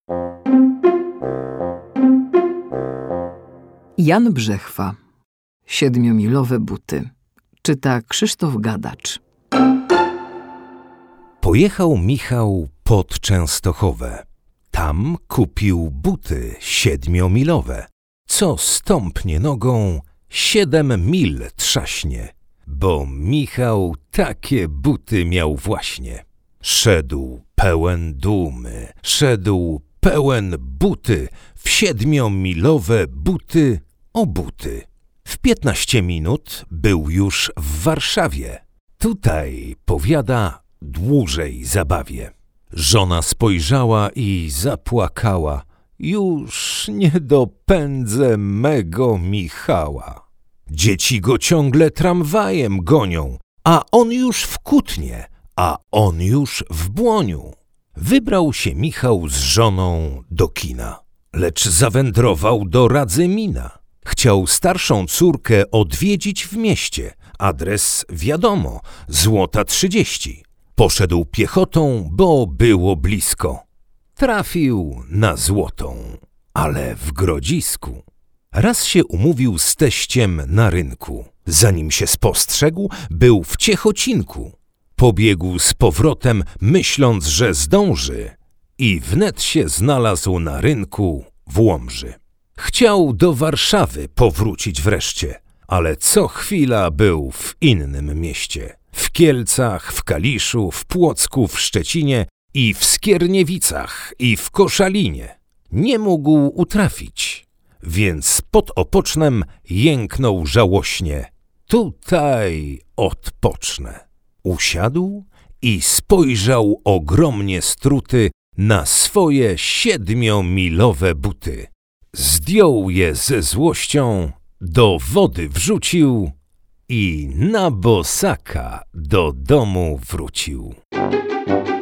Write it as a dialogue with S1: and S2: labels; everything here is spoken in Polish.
S1: Jan Brzechwa. 7-milowe buty. Czyta Krzysztof Gadacz.
S2: Pojechał Michał pod Częstochowę. Tam kupił buty 7-milowe. Co stąpnie nogą, 7 mil trzaśnie, bo Michał takie buty miał właśnie. Szedł pełen dumy, szedł pełen buty, w 7-milowe buty obuty. W 15 minut był już w Warszawie. Tutaj, powiada, dłużej zabawię. Żona spojrzała i zapłakała. Już nie dopędzę mego Michała. Dzieci go ciągle tramwajem gonią, a on już w Kutnie, a on już w Błoniu. Wybrał się Michał z żoną do kina, lecz zawędrował do Radzymina. Chciał starszą córkę odwiedzić w mieście. Adres wiadomo, Złota 30. Poszedł piechotą, bo było blisko. Trafił na Złotą, ale w Grodzisku. Raz się umówił z teściem na rynku. Zanim się spostrzegł, był w Ciechocinku. Pobiegł z powrotem, myśląc, że zdąży, i wnet się znalazł na rynku w Łomży. Chciał do Warszawy powrócić wreszcie, ale co chwila był w innym mieście. W Kielcach, w Kaliszu, w Płocku, w Szczecinie i w Skierniewicach i w Koszalinie. Nie mógł utrafić, więc pod Opocznem jęknął żałośnie. Tutaj odpocznę. Usiadł i spojrzał ogromnie struty na swoje 7-milowe buty. Zdjął je ze złością, do wody wrzucił i na bosaka do domu wrócił.